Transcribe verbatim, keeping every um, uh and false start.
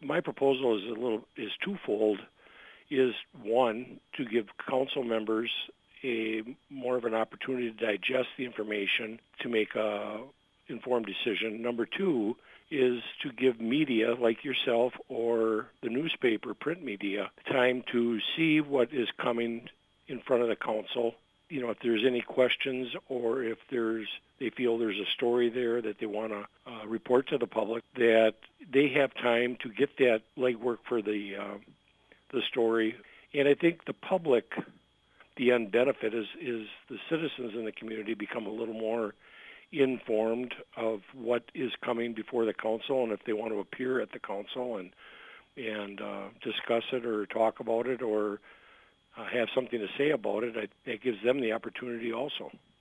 my proposal is a little is twofold. Is one, to give council members a more of an opportunity to digest the information to make a informed decision. Number two is to give media like yourself or the newspaper, print media, time to see what is coming in front of the council. You know, if there's any questions or if there's they feel there's a story there that they want to uh, report to the public, that they have time to get that legwork for the uh, the story. And I think the public, the end benefit is is the citizens in the community become a little more informed of what is coming before the council, and if they want to appear at the council and and uh, discuss it or talk about it or uh, have something to say about it, I, it gives them the opportunity also.